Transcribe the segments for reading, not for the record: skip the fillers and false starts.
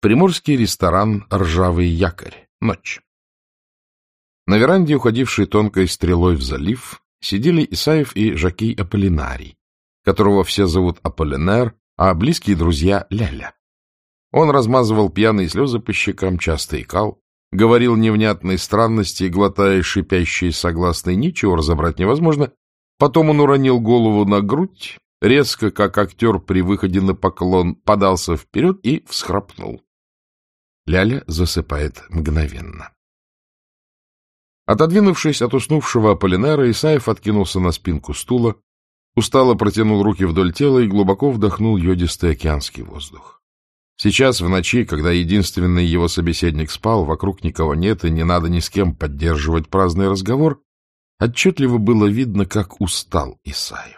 Приморский ресторан «Ржавый якорь». Ночь. На веранде, уходившей тонкой стрелой в залив, сидели Исаев и жокей Аполлинарий, которого все зовут Аполлинер, а близкие друзья — Ляля. Он размазывал пьяные слезы по щекам, часто икал, говорил невнятные странности, глотая шипящие согласные, ничего разобрать невозможно. Потом он уронил голову на грудь, резко, как актер при выходе на поклон, подался вперед и всхрапнул. Ляля засыпает мгновенно. Отодвинувшись от уснувшего Аполлинера, Исаев откинулся на спинку стула, устало протянул руки вдоль тела и глубоко вдохнул йодистый океанский воздух. Сейчас, в ночи, когда единственный его собеседник спал, вокруг никого нет и не надо ни с кем поддерживать праздный разговор, отчетливо было видно, как устал Исаев.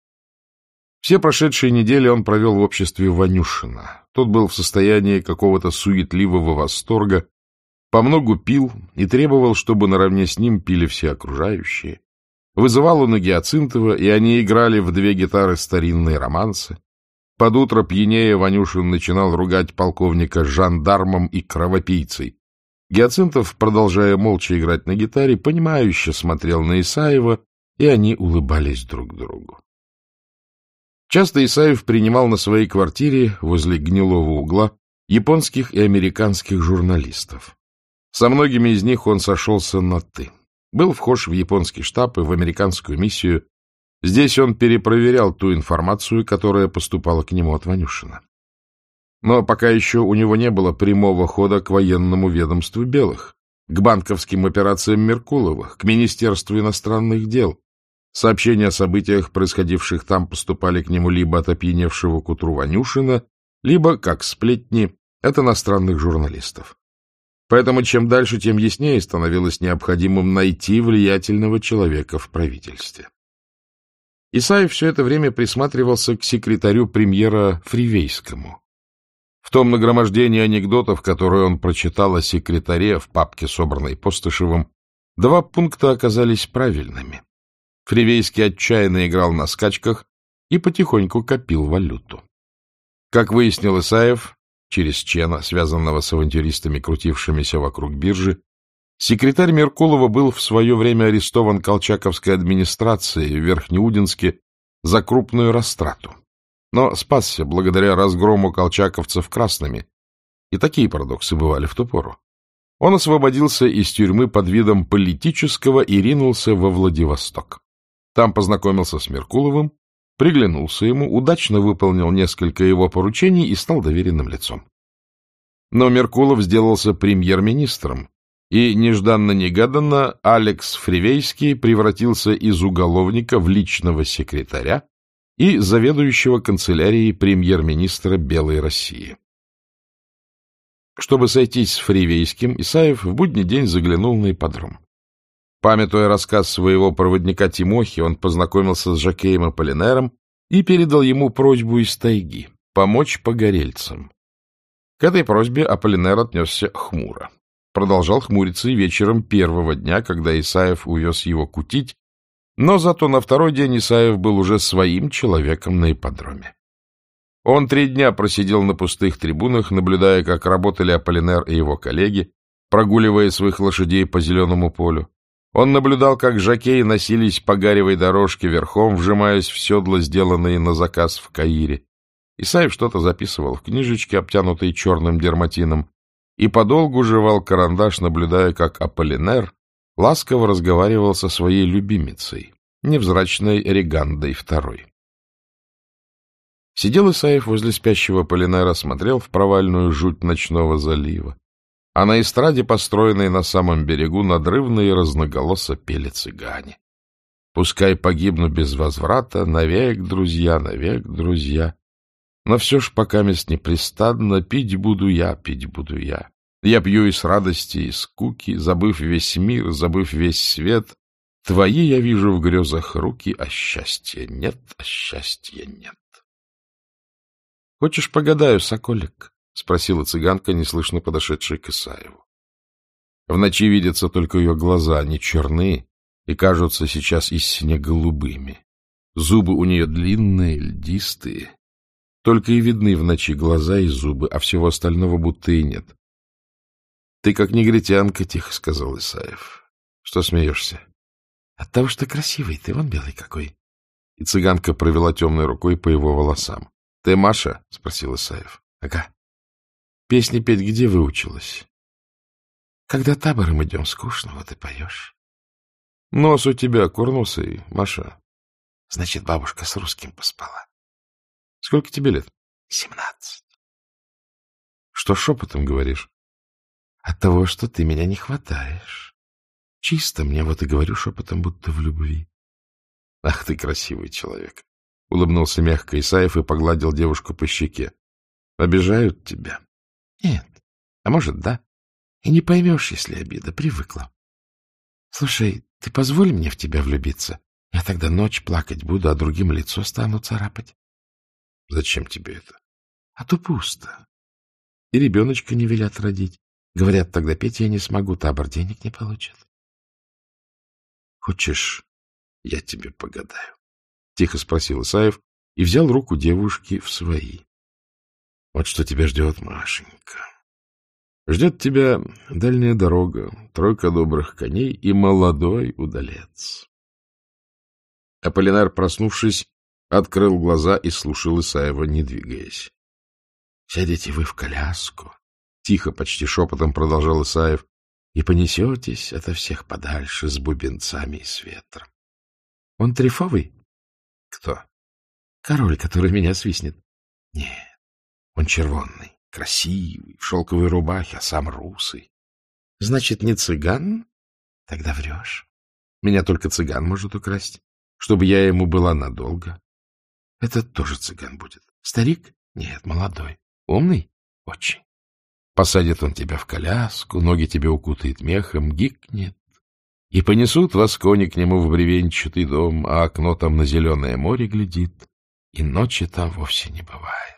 Все прошедшие недели он провел в обществе Ванюшина. Тот был в состоянии какого-то суетливого восторга, помногу пил и требовал, чтобы наравне с ним пили все окружающие. Вызывал он и Гиацинтова, и они играли в две гитары старинные романсы. Под утро пьянее Ванюшин начинал ругать полковника жандармом и кровопийцей. Гиацинтов, продолжая молча играть на гитаре, понимающе смотрел на Исаева, и они улыбались друг другу. Часто Исаев принимал на своей квартире возле гнилого угла японских и американских журналистов. Со многими из них он сошелся на «ты». Был вхож в японский штаб и в американскую миссию. Здесь он перепроверял ту информацию, которая поступала к нему от Ванюшина. Но пока еще у него не было прямого хода к военному ведомству Белых, к банковским операциям Меркуловых, к Министерству иностранных дел. Сообщения о событиях, происходивших там, поступали к нему либо от опьяневшего к утру Ванюшина, либо, как сплетни, от иностранных журналистов. Поэтому чем дальше, тем яснее становилось необходимым найти влиятельного человека в правительстве. Исаев все это время присматривался к секретарю премьера Фривейскому. В том нагромождении анекдотов, которые он прочитал о секретаре в папке, собранной Постышевым, 2 пункта оказались правильными. Фривейский отчаянно играл на скачках и потихоньку копил валюту. Как выяснил Исаев, через Чена, связанного с авантюристами, крутившимися вокруг биржи, секретарь Меркулова был в свое время арестован колчаковской администрацией в Верхнеудинске за крупную растрату, но спасся благодаря разгрому колчаковцев красными, и такие парадоксы бывали в ту пору. Он освободился из тюрьмы под видом политического и ринулся во Владивосток. Там познакомился с Меркуловым, приглянулся ему, удачно выполнил несколько его поручений и стал доверенным лицом. Но Меркулов сделался премьер-министром, и нежданно-негаданно Алекс Фривейский превратился из уголовника в личного секретаря и заведующего канцелярией премьер-министра Белой России. Чтобы сойтись с Фривейским, Исаев в будний день заглянул на ипподром. Памятуя рассказ своего проводника Тимохи, он познакомился с жокеем Аполлинером и передал ему просьбу из тайги — помочь погорельцам. К этой просьбе Аполлинер отнесся хмуро. Продолжал хмуриться и вечером первого дня, когда Исаев увез его кутить, но зато на второй день Исаев был уже своим человеком на ипподроме. Он 3 дня просидел на пустых трибунах, наблюдая, как работали Аполлинер и его коллеги, прогуливая своих лошадей по зеленому полю. Он наблюдал, как жокеи носились по гаревой дорожке верхом, вжимаясь в седла, сделанные на заказ в Каире. Исаев что-то записывал в книжечке, обтянутой черным дерматином, и подолгу жевал карандаш, наблюдая, как Аполлинер ласково разговаривал со своей любимицей, невзрачной Регандой II. Сидел Исаев возле спящего Аполлинера, смотрел в провальную жуть ночного залива, а на эстраде, построенной на самом берегу, надрывно и разноголосо пели цыгане. «Пускай погибну без возврата, навек, друзья, навек, друзья. Но все ж покамест непрестанно пить буду я, пить буду я. Я пью и с радости, и скуки, забыв весь мир, забыв весь свет. Твои я вижу в грезах руки, а счастья нет, а счастья нет». «Хочешь, погадаю, соколик?» — спросила цыганка, неслышно подошедшая к Исаеву. В ночи видятся только ее глаза, они черные и кажутся сейчас истинно голубыми. Зубы у нее длинные, льдистые. Только и видны в ночи глаза и зубы, а всего остального будто и нет. — Ты как негритянка, — тихо сказал Исаев. — Что смеешься? — От того, что красивый ты, вон белый какой. И цыганка провела темной рукой по его волосам. — Ты Маша? — спросил Исаев. — Ага. — Песни петь где выучилась? — Когда табором идем, скучно, вот и поешь. — Нос у тебя курносый, Маша. — Значит, бабушка с русским поспала. — Сколько тебе лет? — 17. — Что шепотом говоришь? — От того, что ты меня не хватаешь. Чисто мне вот и говорю шепотом, будто в любви. — Ах ты красивый человек! — улыбнулся мягко Исаев и погладил девушку по щеке. — Обижают тебя? — Нет. А может, да. И не поймешь, если обида. Привыкла. Слушай, ты позволь мне в тебя влюбиться? Я тогда ночь плакать буду, а другим лицо стану царапать. — Зачем тебе это? — А то пусто. И ребеночка не велят родить. Говорят, тогда петь я не смогу, табор денег не получит. — Хочешь, я тебе погадаю? — тихо спросил Исаев и взял руку девушки в свои. — Вот что тебя ждет, Машенька. Ждет тебя дальняя дорога, 3 добрых коней и молодой удалец. Аполлинар, проснувшись, открыл глаза и слушал Исаева, не двигаясь. — Сядете вы в коляску, — тихо, почти шепотом продолжал Исаев, — и понесетесь ото всех подальше с бубенцами и с ветром. — Он трефовый? — Кто? — Король, который меня свистнет. — Нет, он червонный, красивый, в шелковой рубахе, а сам русый. — Значит, не цыган? — Тогда врешь. Меня только цыган может украсть, чтобы я ему была надолго. Этот тоже цыган будет. Старик? Нет, молодой. Умный? Очень. Посадит он тебя в коляску, ноги тебе укутает мехом, гикнет. И понесут вас кони к нему в бревенчатый дом, а окно там на зеленое море глядит, и ночи там вовсе не бывает.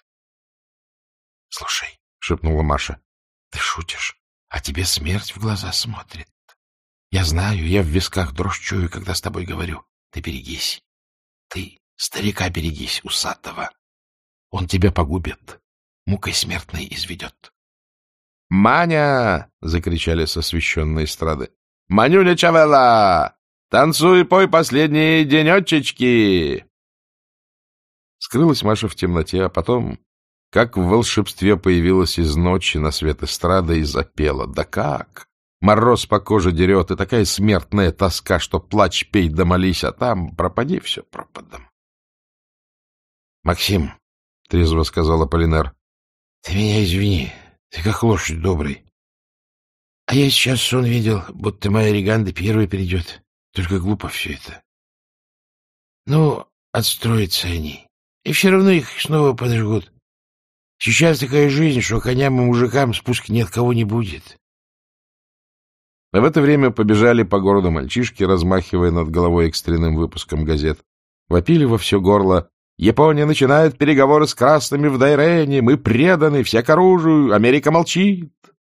— Слушай, — шепнула Маша, — ты шутишь, а тебе смерть в глаза смотрит. Я знаю, я в висках дрожь чую, когда с тобой говорю. Ты берегись. Ты, старика, берегись, усатого. Он тебя погубит, мукой смертной изведет. — Маня! — закричали с освещенной эстрады. — Манюля Чавелла! Танцуй и пой последние денечечки! Скрылась Маша в темноте, а потом, как в волшебстве, появилась из ночи на свет эстрады и запела. Да как! Мороз по коже дерет, и такая смертная тоска, что плачь, пей да молись, а там пропади все пропадом. — Максим, — трезво сказал Аполлинар, — ты меня извини, ты как лошадь добрый. А я сейчас сон видел, будто моя Риганда первой придет. Только глупо все это. Ну, отстроятся они, и все равно их снова подожгут. Сейчас такая жизнь, что коням и мужикам спуска ни от кого не будет. А в это время побежали по городу мальчишки, размахивая над головой экстренным выпуском газет. Вопили во все горло: «Япония начинает переговоры с красными в Дайрене! Мы преданы, все к оружию! Америка молчит!»